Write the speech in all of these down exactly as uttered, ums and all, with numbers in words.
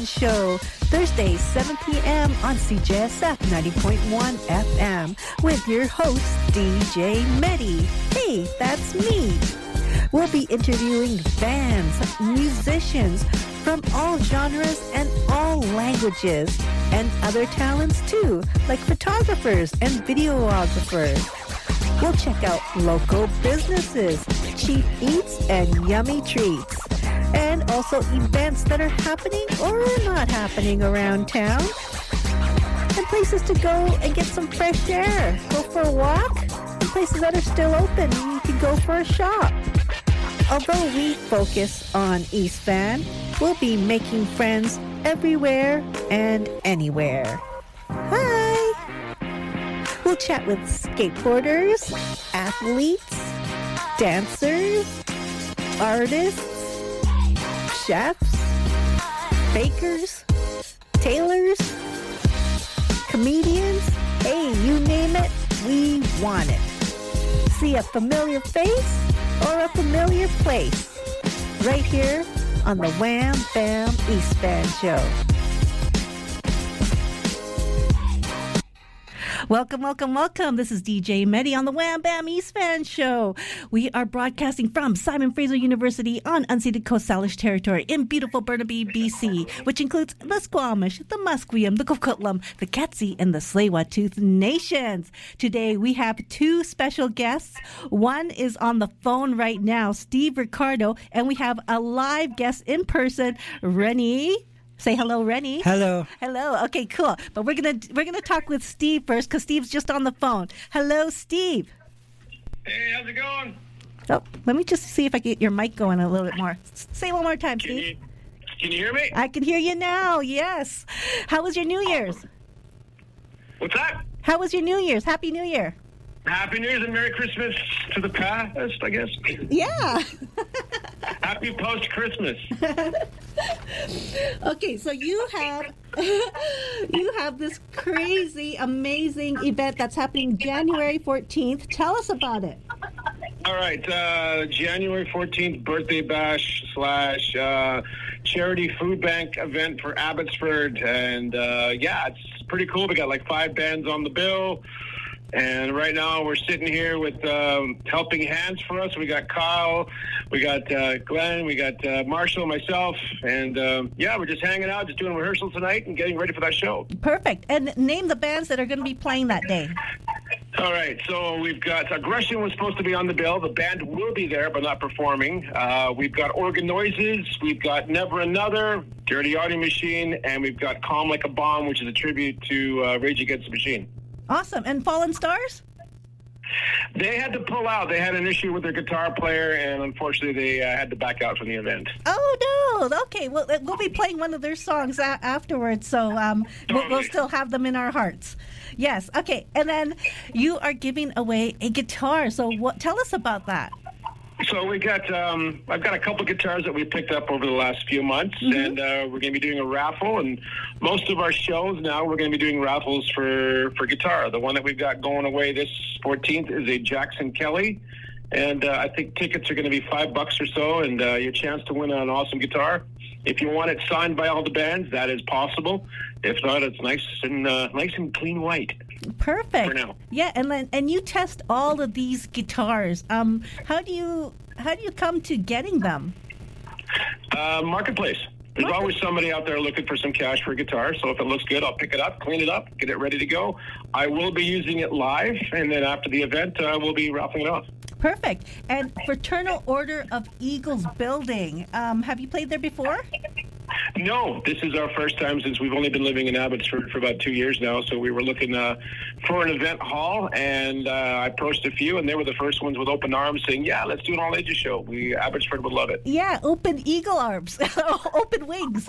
Fan Show, Thursdays, seven p.m. on C J S F ninety point one F M with your host, D J Medi. Hey, that's me. We'll be interviewing bands, musicians from all genres and all languages, and other talents too, like photographers and videographers. We'll check out local businesses, cheap eats, and yummy treats. And also events that are happening or not happening around town. And places to go and get some fresh air. Go for a walk. And places that are still open. You can go for a shop. Although we focus on East Van, we'll be making friends everywhere and anywhere. Hi! We'll chat with skateboarders, athletes, dancers, artists, chefs, bakers, tailors, comedians. Hey, you name it, we want it. See a familiar face or a familiar place right here on the Wham Bam East Van Show. Welcome, welcome, welcome. This is D J Medi on the Wham Bam East Van Show. We are broadcasting from Simon Fraser University on unceded Coast Salish territory in beautiful Burnaby, B C, which includes the Squamish, the Musqueam, the Coquitlam, the Ketsi, and the Tsleil-Waututh nations. Today we have two special guests. One is on the phone right now, Steve Ricardo, and we have a live guest in person, Rennie. Say hello, Rennie. Hello. Hello. Okay, cool. But we're gonna we're gonna talk with Steve first because Steve's just on the phone. Hello, Steve. Hey, how's it going? Oh, let me just see if I can get your mic going a little bit more. S- say it one more time, Can Steve. you, can you hear me? I can hear you now. Yes. How was your New Year's? What's that? How was your New Year's? Happy New Year. Happy New Year's and Merry Christmas to the past, I guess. Yeah. Happy post-Christmas. Okay, so you have you have this crazy, amazing event that's happening January fourteenth. Tell us about it. All right, uh, January fourteenth, birthday bash slash uh, charity food bank event for Abbotsford. And uh, yeah, it's pretty cool. We got like five bands on the bill. And right now we're sitting here with um, helping hands for us. We got Kyle, we got uh, Glenn, we got uh, Marshall, myself. And um, yeah, we're just hanging out, just doing rehearsals tonight and getting ready for that show. Perfect. And name the bands that are going to be playing that day. All right, so we've got Aggression was supposed to be on the bill. The band will be there, but not performing. Uh, we've got Organ Noises. We've got Never Another, Dirty Audio Machine, and we've got Calm Like a Bomb, which is a tribute to uh, Rage Against the Machine. Awesome. And Fallen Stars? They had to pull out. They had an issue with their guitar player, and unfortunately, they uh, had to back out from the event. Oh, no. Okay, well, we'll be playing one of their songs a- afterwards, so um, we'll, we'll still have them in our hearts. Yes, okay. And then you are giving away a guitar, so what? Tell us about that. So we got, um, I've got a couple guitars that we picked up over the last few months, mm-hmm. and uh, we're going to be doing a raffle. And most of our shows now, we're going to be doing raffles for, for guitar. The one that we've got going away this fourteenth is a Jackson Kelly, and uh, I think tickets are going to be five bucks or so, and uh, your chance to win an awesome guitar. If you want it signed by all the bands, that is possible. If not, it's nice and uh, nice and clean white. Perfect. For now. Yeah, and then, and you test all of these guitars. Um, how do you how do you come to getting them? Uh, marketplace. There's Market- always somebody out there looking for some cash for a guitar. So if it looks good, I'll pick it up, clean it up, get it ready to go. I will be using it live, and then after the event, uh, we'll be raffling it off. Perfect. And Fraternal Order of Eagles Building. Um, have you played there before? No, this is our first time since we've only been living in Abbotsford for about two years now. So we were looking uh, for an event hall, and uh, I approached a few, and they were the first ones with open arms saying, yeah, let's do an all-ages show. We Abbotsford would love it. Yeah, open eagle arms, open wings.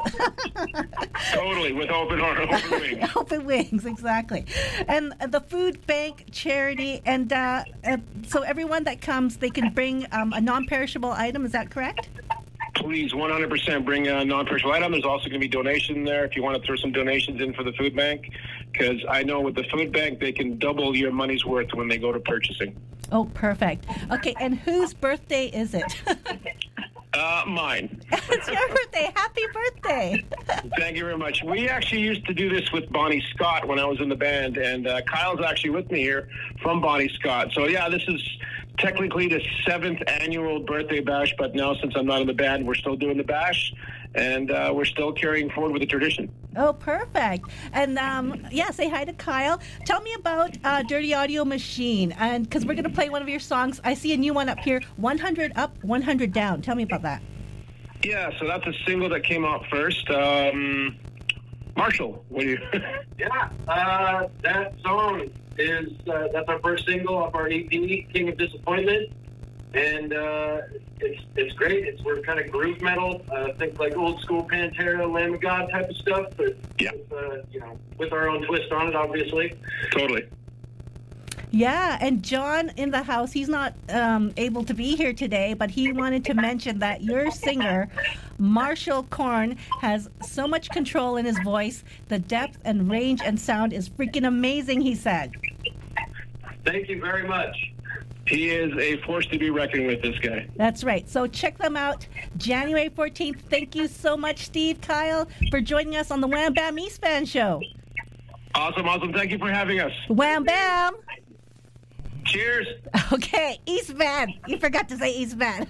Totally, with open arms, open wings. Open wings, exactly. And the food bank charity, and uh, uh, so everyone that comes, they can bring um, a non-perishable item. Is that correct? Please, one hundred percent bring a non-perishable item. There's also going to be donation there if you want to throw some donations in for the food bank, because I know with the food bank, they can double your money's worth when they go to purchasing. Oh, perfect. Okay, and whose birthday is it? Uh, mine. It's your birthday. Happy birthday. Thank you very much. We actually used to do this with Bonnie Scott when I was in the band, and uh, Kyle's actually with me here from Bonnie Scott. So, yeah, this is technically the seventh annual birthday bash, but now since I'm not in the band, we're still doing the bash, and uh, we're still carrying forward with the tradition. Oh, perfect. And, um, yeah, say hi to Kyle. Tell me about uh, Dirty Audio Machine, and because we're going to play one of your songs. I see a new one up here, one hundred up, one hundred down. Tell me about that. Yeah, so that's a single that came out first. Um, Marshall, what do you... yeah, uh, that song is, uh, that's our first single off our E P, King of Disappointment. And uh, it's it's great. It's we're kind of groove metal, uh, think like old school Pantera, Lamb of God type of stuff, but yeah. with, uh, you know, with our own twist on it, obviously. Totally. Yeah, and John in the house, he's not um, able to be here today, but he wanted to mention that your singer, Marshall Korn, has so much control in his voice. The depth and range and sound is freaking amazing, he said. Thank you very much. He is a force to be reckoned with, this guy. That's right. So check them out January fourteenth. Thank you so much, Steve, Kyle, for joining us on the Wham Bam East Van Show. Awesome, awesome. Thank you for having us. Wham Bam. Cheers. Okay, East Van. You forgot to say East Van.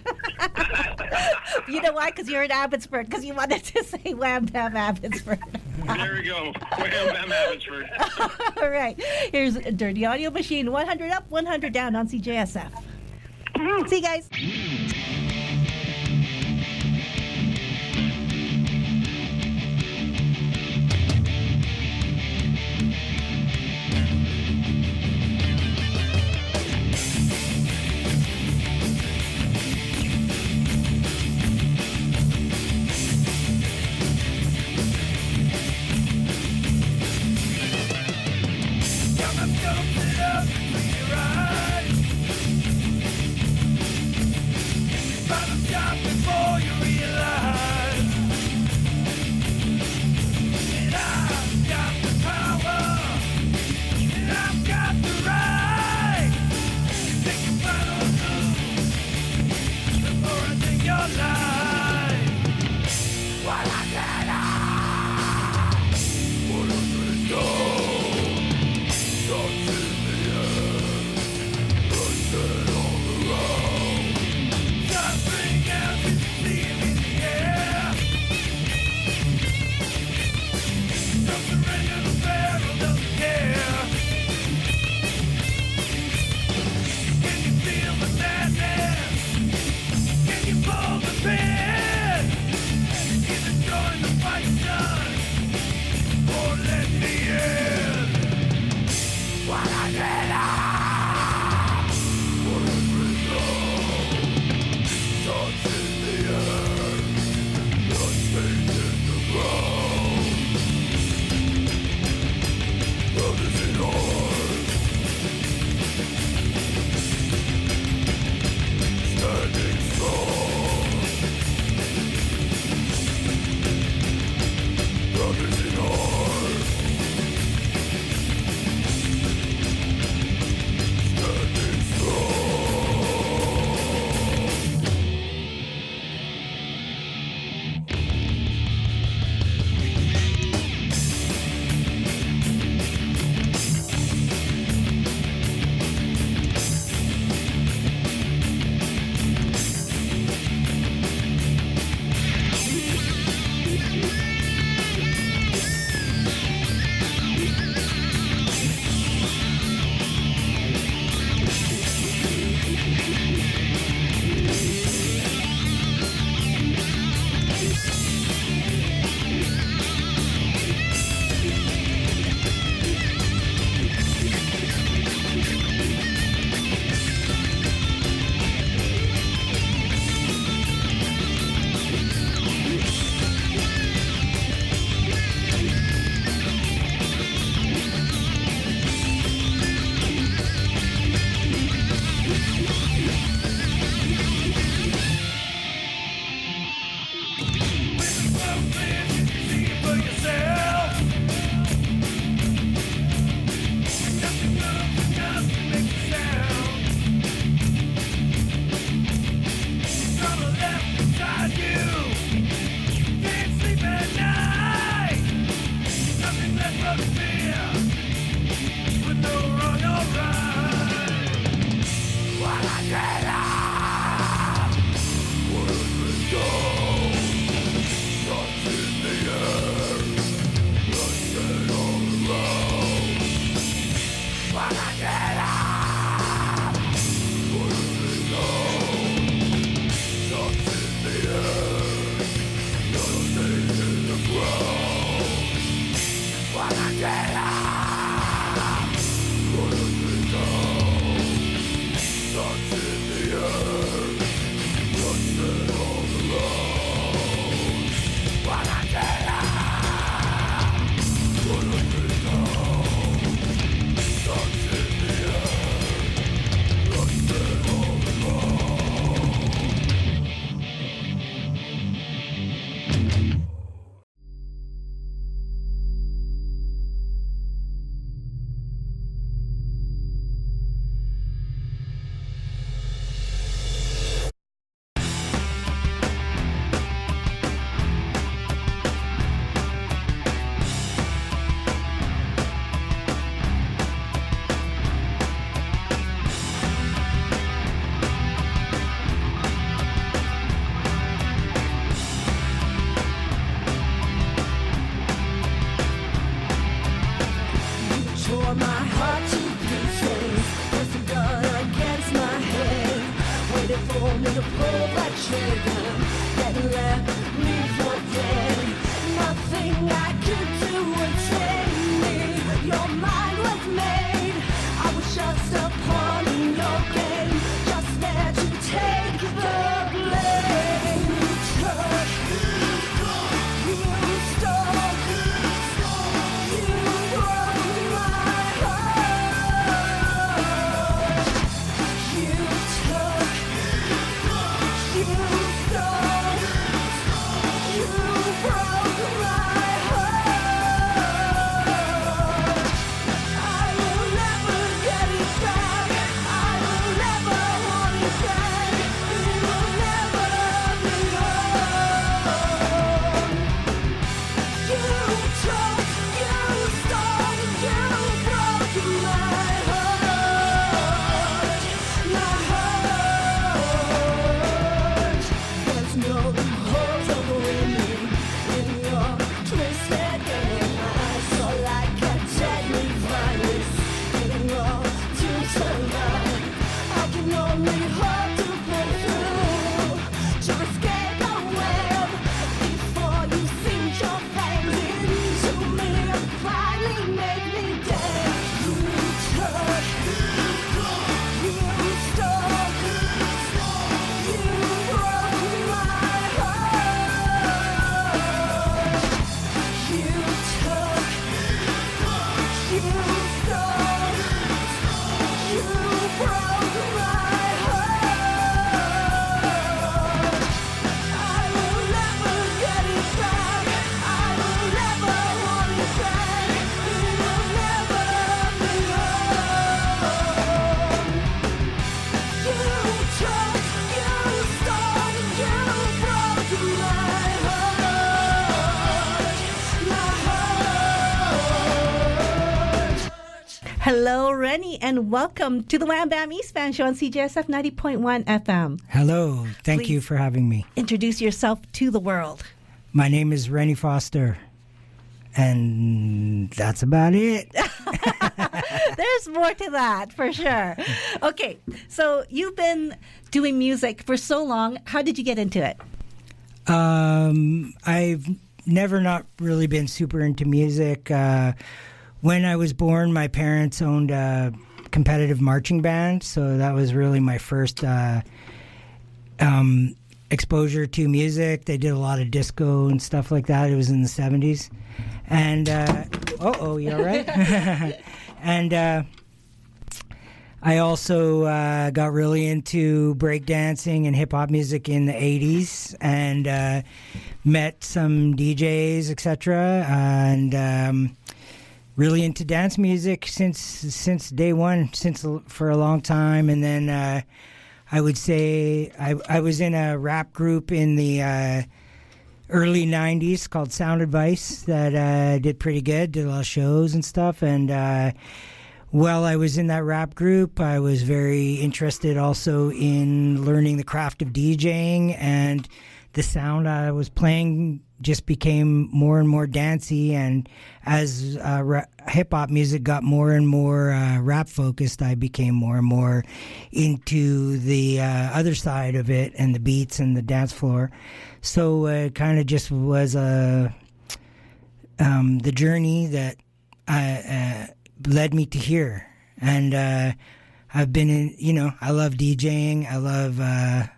You know why? Because you're in Abbotsford. Because you wanted to say Wham Bam Abbotsford. There we go. Wham Bam Abbotsford. All right. Here's Dirty Audio Machine. one hundred up, one hundred down on C J S F. See you guys. Can you pull the pin? Hello, Rennie, and welcome to the Wham Bam East Fan Show on C J S F ninety point one F M. Hello. Thank Please you for having me. Introduce yourself to the world. My name is Rennie Foster, and that's about it. There's more to that, for sure. Okay, so you've been doing music for so long. How did you get into it? Um, I've never not really been super into music. Uh, when I was born, my parents owned a competitive marching band, so that was really my first uh, um, exposure to music. They did a lot of disco and stuff like that. It was in the seventies. And, uh, uh-oh, you all right? and uh, I also uh, got really into breakdancing and hip-hop music in the eighties and uh, met some D Js, et cetera, and um, really into dance music since since day one, since for a long time. And then uh, I would say I, I was in a rap group in the uh, early nineties called Sound Advice that uh, did pretty good, did a lot of shows and stuff. And uh, while I was in that rap group, I was very interested also in learning the craft of DJing, and the sound I was playing just became more and more dancey. And as uh, ra- hip-hop music got more and more uh, rap-focused, I became more and more into the uh, other side of it and the beats and the dance floor. So uh, it kind of just was a um, the journey that I, uh, led me to here. And uh, I've been in, you know, I love DJing. I love uh,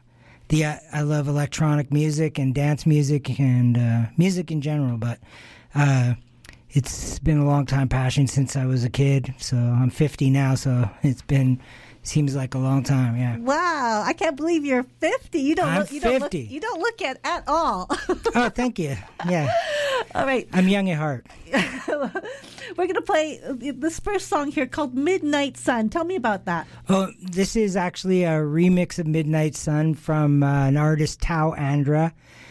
the uh, I love electronic music and dance music and uh, music in general, but uh, it's been a long time passion since I was a kid. So I'm fifty now, so it's been seems like a long time. Yeah. Wow, I can't believe you're fifty. You don't I'm look. You don't look. fifty. You don't look it at all. Oh, thank you. Yeah. All right. I'm young at heart. We're going to play this first song here called Midnight Sun. Tell me about that. Oh, this is actually a remix of Midnight Sun from uh, an artist, Tao Andra.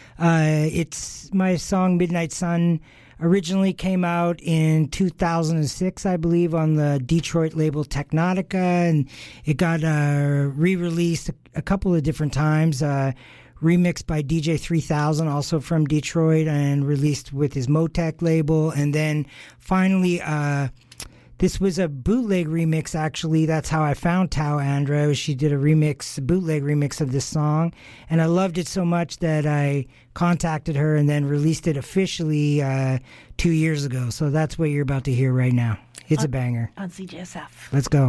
Uh, it's my song Midnight Sun originally came out in two thousand six, I believe, on the Detroit label Technotica, and it got uh, re-released a, a couple of different times. Uh, remixed by D J three thousand, also from Detroit, and released with his Motec label. And then finally, uh, this was a bootleg remix, actually. That's how I found Tao Andra. She did a remix, a bootleg remix of this song. And I loved it so much that I contacted her and then released it officially uh, two years ago. So that's what you're about to hear right now. It's on, a banger. On C J S F. Let's go.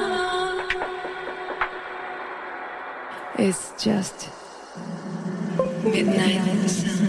It's just Midnight Sun.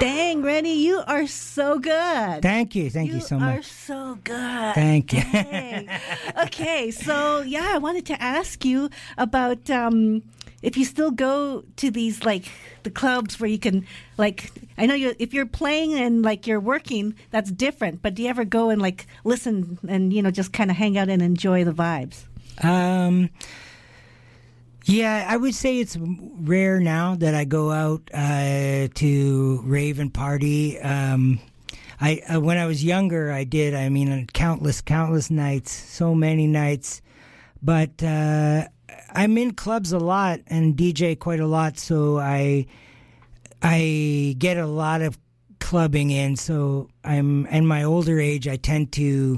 Dang, Rennie, you are so good. Thank you. Thank you, you so much. You are so good. Thank you. Okay, so yeah, I wanted to ask you about um, if you still go to these, like, the clubs where you can, like, I know you if you're playing and, like, you're working, that's different, but do you ever go and, like, listen and, you know, just kind of hang out and enjoy the vibes? Um... Yeah, I would say it's rare now that I go out uh, to rave and party. Um, I uh, when I was younger, I did. I mean, countless, countless nights, so many nights. But uh, I'm in clubs a lot and D J quite a lot, so I I get a lot of clubbing in. So I'm in my older age, I tend to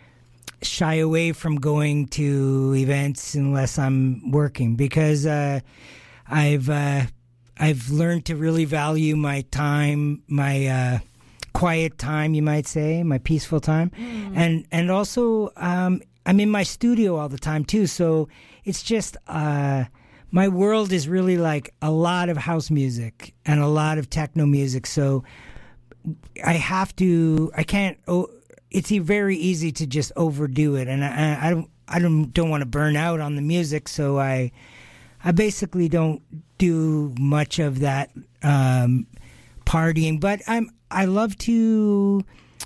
shy away from going to events unless I'm working, because uh, I've uh, I've learned to really value my time, my uh, quiet time, you might say, my peaceful time, mm. and and also um, I'm in my studio all the time too. So it's just uh, my world is really like a lot of house music and a lot of techno music. So I have to, I can't. Oh, it's very easy to just overdo it, and I, I don't, I don't, don't want to burn out on the music, so I, I basically don't do much of that um, partying. But I'm, I love to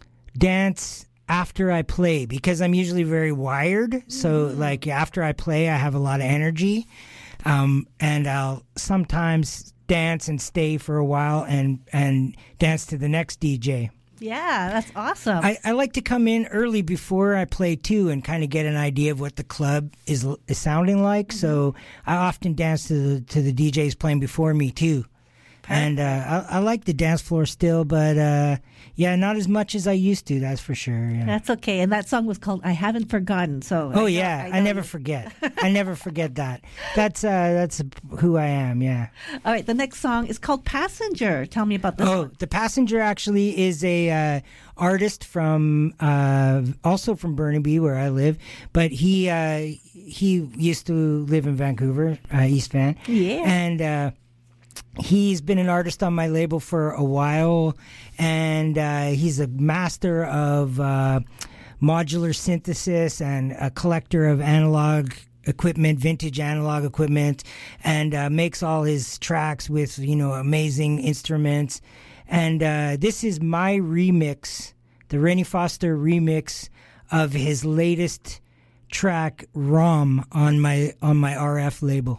dance after I play, because I'm usually very wired. So, mm. like, after I play, I have a lot of energy, um, and I'll sometimes dance and stay for a while and and dance to the next D J. Yeah, that's awesome. I, I like to come in early before I play too, and kind of get an idea of what the club is is sounding like. Mm-hmm. So I often dance to the to the D Js playing before me too. Perfect. And uh, I, I like the dance floor still, but uh, yeah, not as much as I used to. That's for sure. Yeah. That's okay. And that song was called "I Haven't Forgotten." So oh I yeah, know, I, know I never you. forget. I never forget that. That's uh, that's who I am. Yeah. All right. The next song is called "Passenger." Tell me about this. Oh, one. The Passenger actually is a uh, artist from uh, also from Burnaby, where I live, but he uh, he used to live in Vancouver, uh, East Van. Yeah. And. Uh, He's been an artist on my label for a while, and uh, he's a master of uh, modular synthesis and a collector of analog equipment, vintage analog equipment, and uh, makes all his tracks with, you know, amazing instruments. And uh, this is my remix, the Rennie Foster remix of his latest track, ROM, on my on my R F label.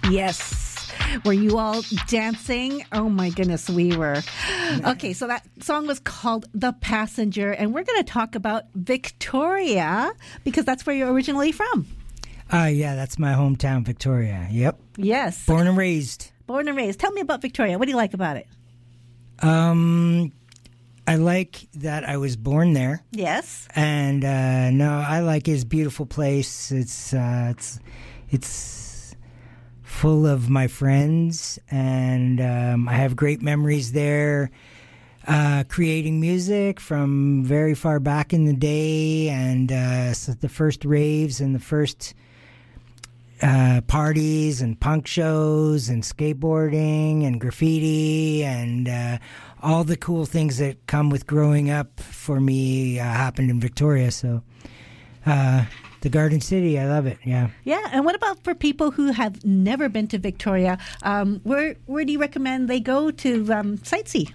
Yes. Were you all dancing? Oh my goodness, we were. Okay, so that song was called The Passenger, and we're going to talk about Victoria because that's where you're originally from. Uh, yeah, that's my hometown, Victoria. Yep. Yes. Born and raised. Born and raised. Tell me about Victoria. What do you like about it? Um, I like that I was born there. Yes. And uh, no, I like it's a beautiful place. It's uh, it's it's full of my friends, and um, I have great memories there. Uh, creating music from very far back in the day, and uh, so the first raves and the first uh, parties and punk shows and skateboarding and graffiti and uh, all the cool things that come with growing up for me uh, happened in Victoria. So uh, the Garden City, I love it. Yeah. Yeah. And what about for people who have never been to Victoria? Um, where where do you recommend they go to um, sightsee?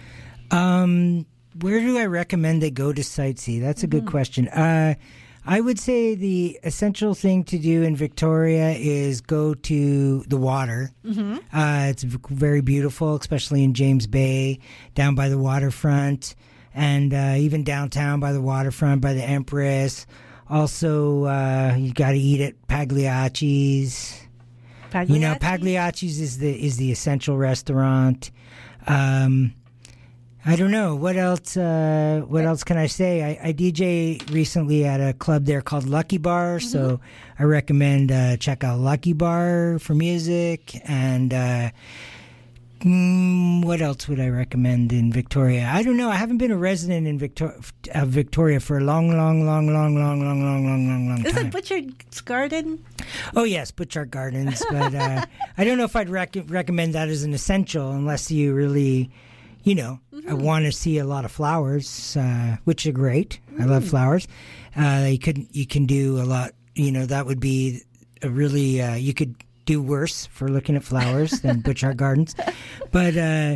Um, where do I recommend they go to sightsee? That's a good mm-hmm. question. Uh, I would say the essential thing to do in Victoria is go to the water. Mm-hmm. Uh, it's very beautiful, especially in James Bay, down by the waterfront, and uh, even downtown by the waterfront, by the Empress. Also, uh, you got to eat at Pagliacci's. Pagliacci's. You know, Pagliacci's is the is the essential restaurant. Um, I don't know what else. Uh, what else can I say? I, I D J recently at a club there called Lucky Bar, mm-hmm. so I recommend uh, check out Lucky Bar for music. And uh, mm, what else would I recommend in Victoria? I don't know. I haven't been a resident in Victoria, uh, Victoria for a long, long, long, long, long, long, long, long, long, long time. Is it Butchard's Garden? Oh yes, Butchart Gardens. But uh, I don't know if I'd rec- recommend that as an essential unless you really. You know, mm-hmm. I want to see a lot of flowers, uh, which are great. Mm. I love flowers. Uh, you could you can do a lot. You know, that would be a really uh, you could do worse for looking at flowers than Butchart Gardens. But uh,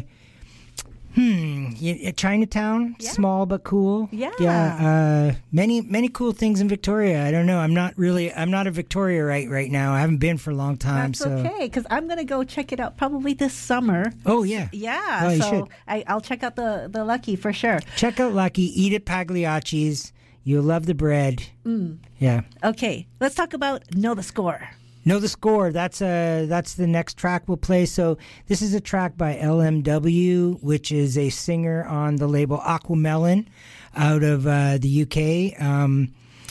hmm, Chinatown, yeah. Small but cool. Yeah, yeah. Uh, many many cool things in Victoria. I don't know. I'm not really. I'm not a Victoriaite right now. I haven't been for a long time. That's so. okay, because I'm going to go check it out probably this summer. Oh yeah, yeah. Oh, you so should. I, I'll check out the the Lucky for sure. Check out Lucky. Eat at Pagliacci's. You'll love the bread. Mm. Yeah. Okay, let's talk about Know the Score. Know the Score. That's uh that's the next track we'll play. So this is a track by L M W, which is a singer on the label Aquamelon out of uh, the U K. Um,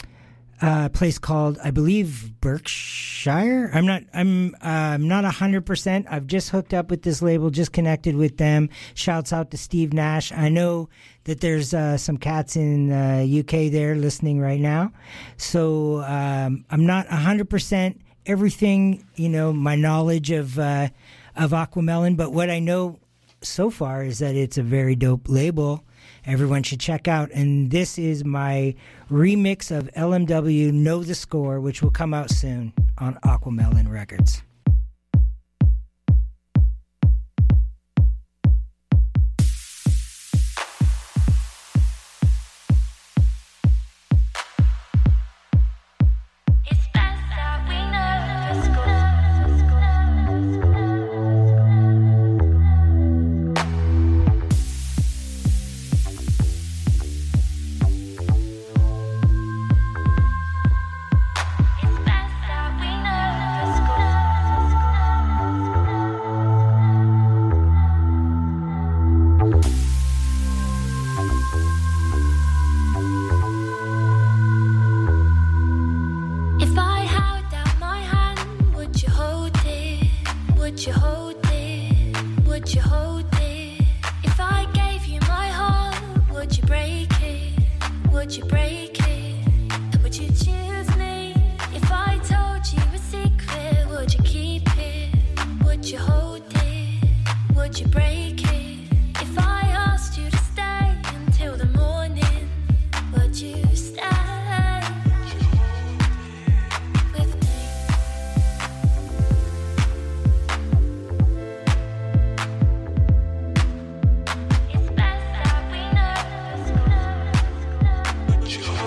a place called, I believe, Berkshire. I'm not. I'm. Uh, I'm not a hundred percent. I've just hooked up with this label. Just connected with them. Shouts out to Steve Nash. I know that there's uh, some cats in uh, U K there listening right now. So um, I'm not a hundred percent. Everything, you know, my knowledge of uh, of Aquamelon, but what I know so far is that it's a very dope label. Everyone should check out. And this is my remix of L M W Know the Score, which will come out soon on Aquamelon Records. You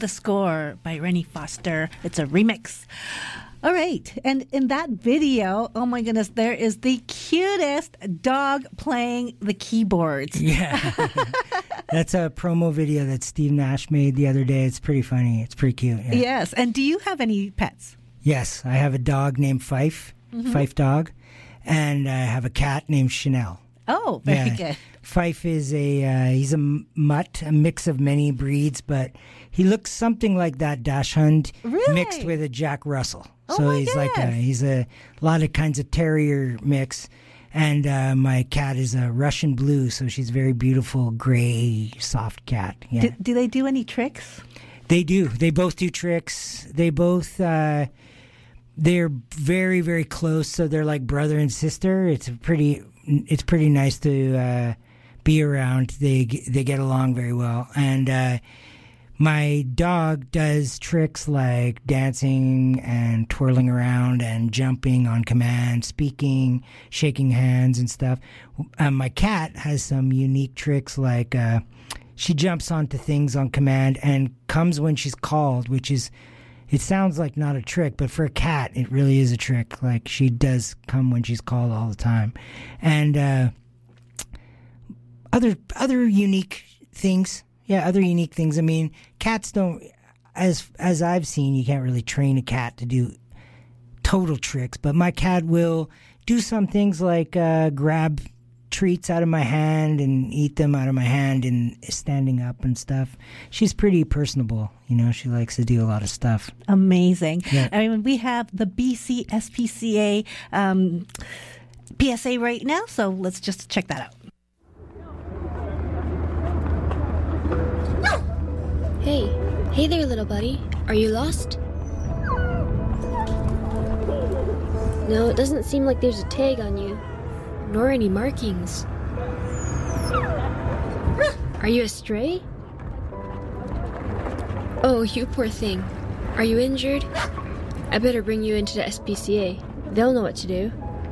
the Score by Rennie Foster. It's a remix. All right. And in that video, oh my goodness, there is the cutest dog playing the keyboards. Yeah. That's a promo video that Steve Nash made the other day. It's pretty funny. It's pretty cute. Yeah. Yes. And do you have any pets? Yes. I have a dog named Fife, mm-hmm. Fife dog, and I have a cat named Chanel. Oh, very yeah. good. Fife is a, uh, he's a mutt, a mix of many breeds, but he looks something like that Dachshund really? mixed with a Jack Russell. Oh so my he's goodness. like a, he's a lot of kinds of terrier mix. And uh, my cat is a Russian blue, so she's a very beautiful, gray, soft cat. Yeah. Do, do they do any tricks? They do. They both do tricks. They both, uh, they're very, very close, so they're like brother and sister. It's a pretty, it's pretty nice to uh, be around. They they get along very well. And uh, my dog does tricks like dancing and twirling around and jumping on command, speaking, shaking hands and stuff. Um, my cat has some unique tricks like uh, she jumps onto things on command and comes when she's called, which is, it sounds like not a trick, but for a cat, it really is a trick. Like she does come when she's called all the time. And uh, other other unique things. Yeah, other unique things. I mean, cats don't, as as I've seen, you can't really train a cat to do total tricks. But my cat will do some things like uh, grab treats out of my hand and eat them out of my hand and standing up and stuff. She's pretty personable. You know, she likes to do a lot of stuff. Amazing. Yeah. I mean, we have the B C S P C A um, P S A right now, so let's just check that out. Hey, hey there, little buddy. Are you lost? No, it doesn't seem like there's a tag on you, nor any markings. Are you a stray? Oh, you poor thing. Are you injured? I better bring you into the S P C A. They'll know what to do.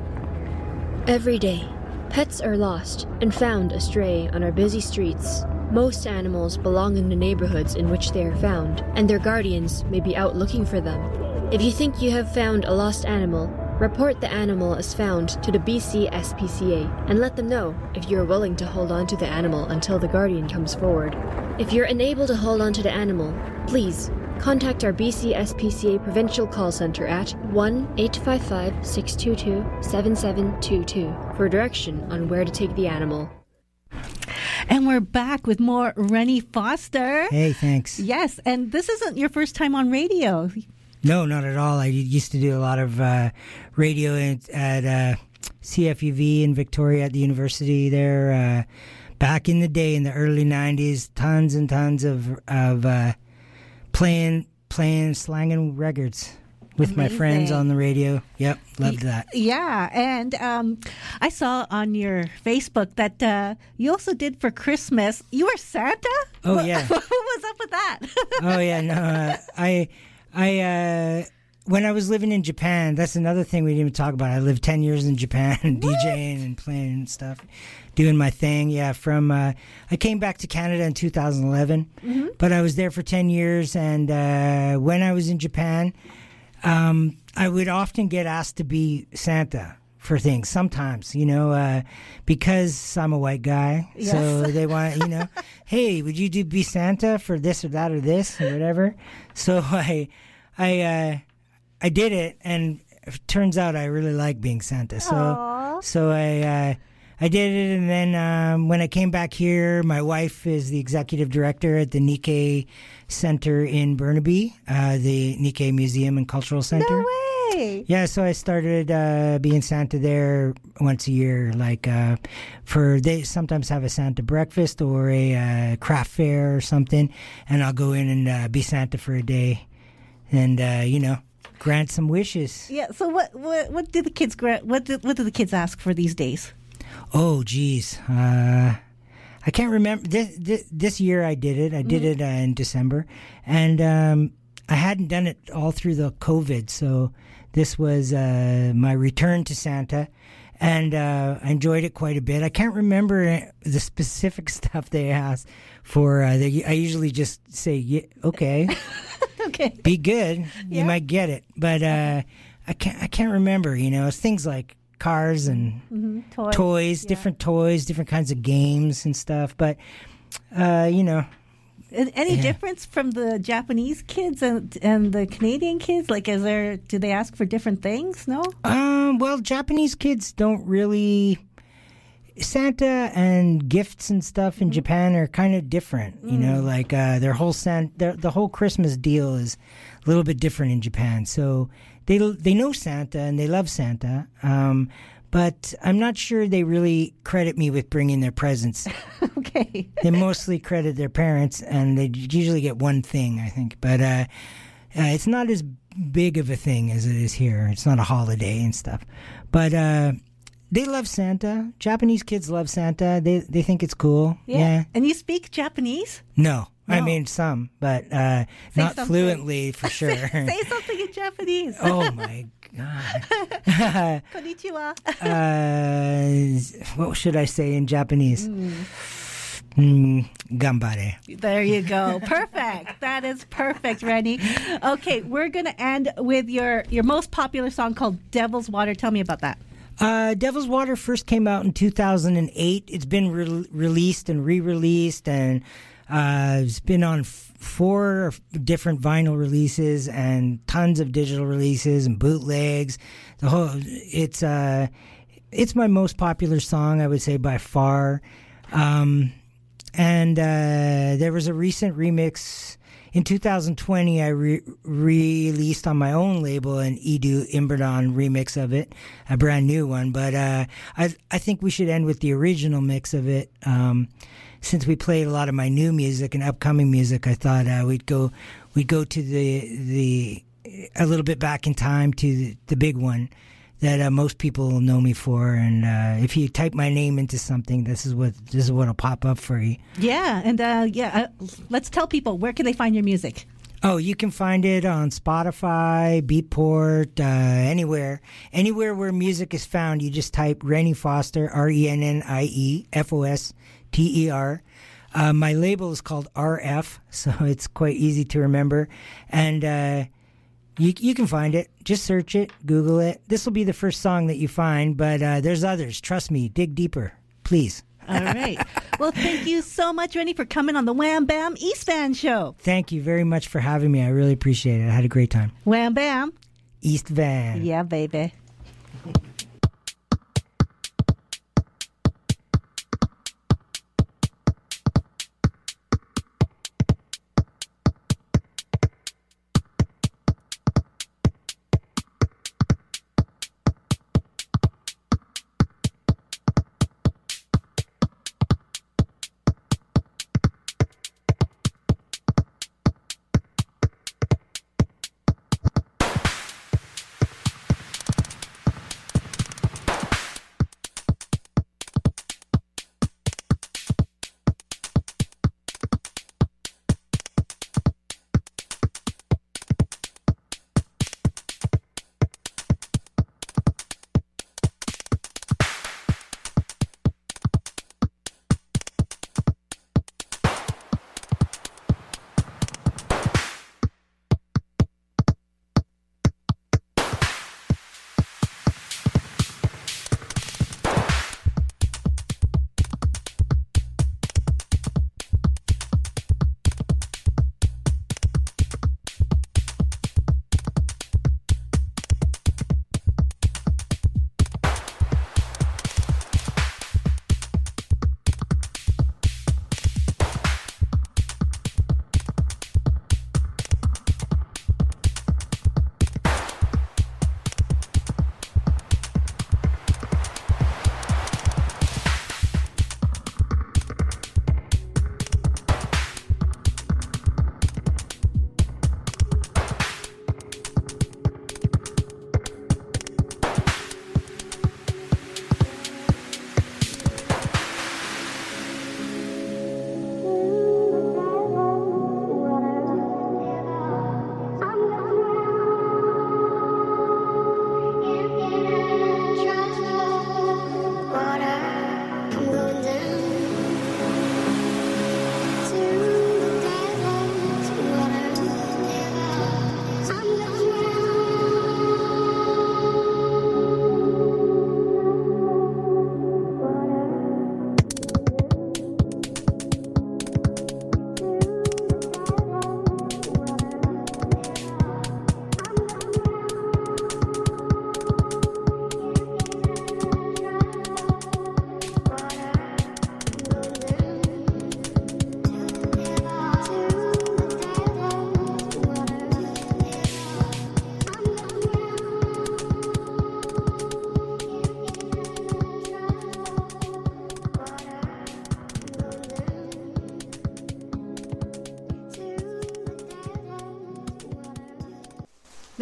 Every day, pets are lost and found astray on our busy streets. Most animals belong in the neighborhoods in which they are found, and their guardians may be out looking for them. If you think you have found a lost animal, report the animal as found to the B C S P C A and let them know if you are willing to hold on to the animal until the guardian comes forward. If you're unable to hold on to the animal, please contact our B C S P C A Provincial Call Center at one eight five five, six two two, seven seven two two for direction on where to take the animal. And we're back with more Rennie Foster. Hey, thanks. Yes, and this isn't your first time on radio. No, not at all. I used to do a lot of uh, radio at, at uh, C F U V in Victoria at the university there. Uh, back in the day, in the early nineties, tons and tons of of uh, playing, playing, slanging records with Amazing. my friends on the radio. Yep, loved that. Yeah, and um, I saw on your Facebook that uh, you also did for Christmas. You were Santa? Oh, what, yeah. What was up with that? Oh, yeah, no, uh, I... I uh, when I was living in Japan, that's another thing we didn't even talk about. I lived ten years in Japan, DJing and playing and stuff, doing my thing. Yeah, from uh, I came back to Canada in two thousand eleven, mm-hmm. but I was there for ten years. And uh, when I was in Japan, um, I would often get asked to be Santa for things. Sometimes, you know, uh, because I'm a white guy, yes. so they want, you know, hey, would you do be Santa for this or that or this or whatever? So I, I, uh, I did it, and it turns out I really like being Santa. So, Aww. so I, uh, I did it, and then um, when I came back here, my wife is the executive director at the Nikkei Center in Burnaby, uh, the Nikkei Museum and Cultural Center. No way! Yeah, so I started uh, being Santa there once a year. Like uh, for they sometimes have a Santa breakfast or a uh, craft fair or something, and I'll go in and uh, be Santa for a day, and uh, you know, grant some wishes. Yeah. So what? What, what did the kids grant? What did, what do the kids ask for these days? Oh, geez. Uh, I can't remember. This, this, this year I did it. I did mm-hmm. it uh, in December. And um, I hadn't done it all through the COVID. So this was uh, my return to Santa. and uh, I enjoyed it quite a bit. I can't remember the specific stuff they asked for. Uh, they, I usually just say, yeah, okay, Okay. be good. Yeah. You might get it, but uh, I can't. I can't remember. You know, it's things like cars and Mm-hmm. Toys. toys, Yeah. different toys, different kinds of games and stuff. But uh, you know, A- Any Yeah. difference from the Japanese kids and and the Canadian kids? Like, is there? Do they ask for different things? No. um, well, Japanese kids don't really. Santa and gifts and stuff in Japan are kind of different, you know. Like uh, their whole San- their, the whole Christmas deal is a little bit different in Japan. So they they know Santa and they love Santa, um, but I'm not sure they really credit me with bringing their presents. Okay. They mostly credit their parents, and they usually get one thing, I think. But uh, uh, it's not as big of a thing as it is here. It's not a holiday and stuff. But uh, they love Santa. Japanese kids love Santa. They they think it's cool. Yeah. And you speak Japanese? No. I No. mean some, but uh, Say not something. fluently for sure. Say something in Japanese. Oh my god. Konnichiwa. uh, what should I say in Japanese? Mm, gambare. There you go. Perfect. That is perfect, Rennie. Okay, we're going to end with your, your most popular song called Devil's Water. Tell me about that. Uh, Devil's Water first came out in two thousand eight. It's been re- released and re-released, and uh, it's been on f- four different vinyl releases and tons of digital releases and bootlegs. The whole it's uh, it's my most popular song, I would say, by far. Um, and uh, there was a recent remix. In two thousand twenty, I re- released on my own label an Edu Imberdon remix of it, a brand new one. But uh, I I think we should end with the original mix of it. Um, since we played a lot of my new music and upcoming music, I thought uh, we'd go we'd go to the the a little bit back in time to the, the big one that uh, most people know me for. And uh, if you type my name into something, this is what this is what'll pop up for you. Yeah, and uh, yeah, uh, let's tell people, where can they find your music? Oh, you can find it on Spotify, Beatport, uh, anywhere. Anywhere where music is found, you just type Rennie Foster, R E N N I E F O S T E R. Uh, my label is called R F, so it's quite easy to remember. And uh, you, you can find it. Just search it, Google it. This will be the first song that you find, but uh, there's others. Trust me, dig deeper, please. All right. Well, thank you so much, Rennie, for coming on the Wham Bam East Van Show. Thank you very much for having me. I really appreciate it. I had a great time. Wham Bam. East Van. Yeah, baby.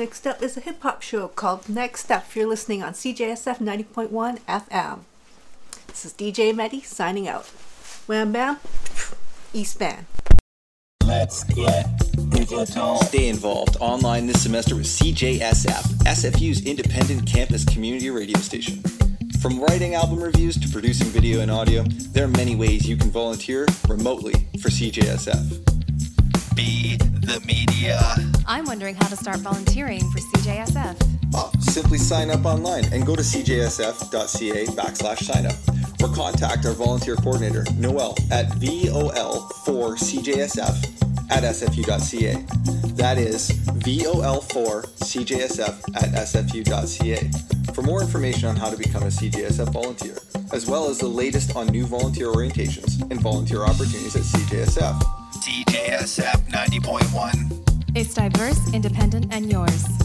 Next up is a hip-hop show called Next Up. You're listening on C J S F ninety point one F M. This is D J Medi signing out. Wham bam, East Van. Let's get digital. Stay involved online this semester with C J S F, S F U's independent campus community radio station. From writing album reviews to producing video and audio, there are many ways you can volunteer remotely for C J S F. Be the media. I'm wondering how to start volunteering for C J S F. Oh, simply sign up online and go to cjsf.ca backslash sign up. Or contact our volunteer coordinator, Noel, at V O L four C J S F at S F U dot C A. That is V O L four C J S F at S F U dot C A. For more information on how to become a C J S F volunteer, as well as the latest on new volunteer orientations and volunteer opportunities at C J S F. C J S F ninety point one. It's diverse, independent, and yours.